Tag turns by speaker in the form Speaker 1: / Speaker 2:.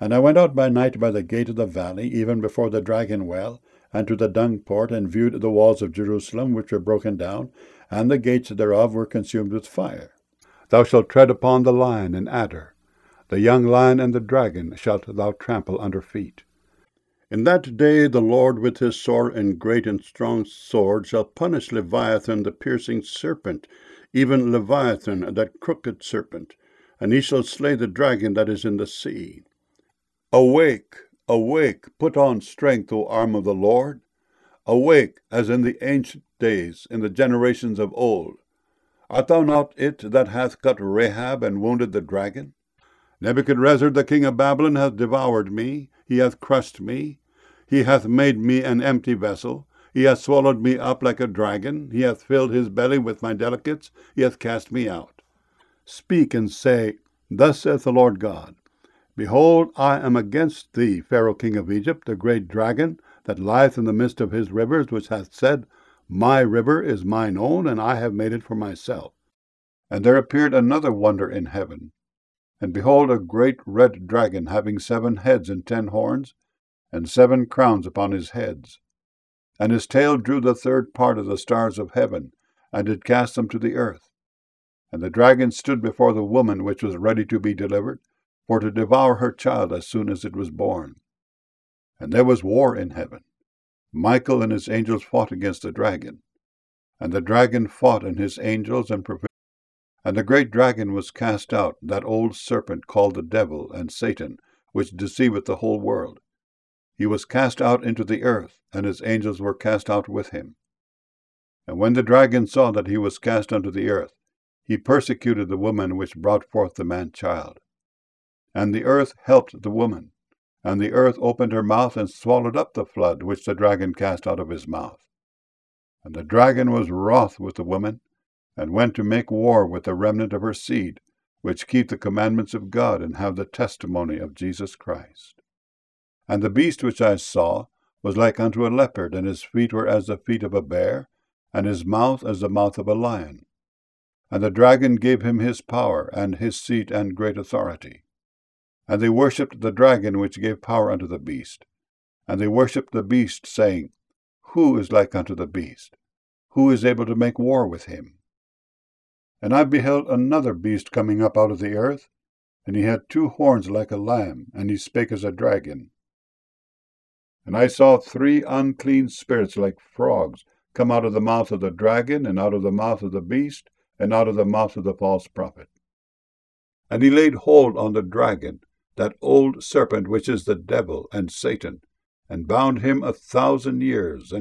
Speaker 1: And I went out by night by the gate of the valley, even before the dragon well, and to the dung port, and viewed the walls of Jerusalem, which were broken down, and the gates thereof were consumed with fire. Thou shalt tread upon the lion and adder, the young lion and the dragon shalt thou trample under feet. In that day the Lord with his sore and great and strong sword shall punish Leviathan the piercing serpent, even Leviathan that crooked serpent, and he shall slay the dragon that is in the sea. Awake, awake, put on strength, O arm of the Lord. Awake, as in the ancient days, in the generations of old. Art thou not it that hath cut Rahab and wounded the dragon? Nebuchadrezzar the king of Babylon hath devoured me, he hath crushed me. He hath made me an empty vessel. He hath swallowed me up like a dragon. He hath filled his belly with my delicates. He hath cast me out. Speak and say, Thus saith the Lord God, Behold, I am against thee, Pharaoh king of Egypt, the great dragon, that lieth in the midst of his rivers, which hath said, My river is mine own, and I have made it for myself. And there appeared another wonder in heaven. And behold, a great red dragon, having 7 heads and 10 horns, and 7 crowns upon his heads. And his tail drew the 3rd part of the stars of heaven, and did cast them to the earth. And the dragon stood before the woman which was ready to be delivered, for to devour her child as soon as it was born. And there was war in heaven. Michael and his angels fought against the dragon. And the dragon fought and his angels and prevailed. And the great dragon was cast out, that old serpent called the devil and Satan, which deceiveth the whole world. He was cast out into the earth, and his angels were cast out with him. And when the dragon saw that he was cast unto the earth, he persecuted the woman which brought forth the man-child. And the earth helped the woman, and the earth opened her mouth and swallowed up the flood which the dragon cast out of his mouth. And the dragon was wroth with the woman, and went to make war with the remnant of her seed, which keep the commandments of God and have the testimony of Jesus Christ. And the beast which I saw was like unto a leopard, and his feet were as the feet of a bear, and his mouth as the mouth of a lion. And the dragon gave him his power, and his seat, and great authority. And they worshipped the dragon which gave power unto the beast. And they worshipped the beast, saying, Who is like unto the beast? Who is able to make war with him? And I beheld another beast coming up out of the earth, and he had 2 horns like a lamb, and he spake as a dragon. And I saw 3 unclean spirits like frogs come out of the mouth of the dragon, and out of the mouth of the beast, and out of the mouth of the false prophet. And he laid hold on the dragon, that old serpent which is the devil and Satan, and bound him 1,000 years,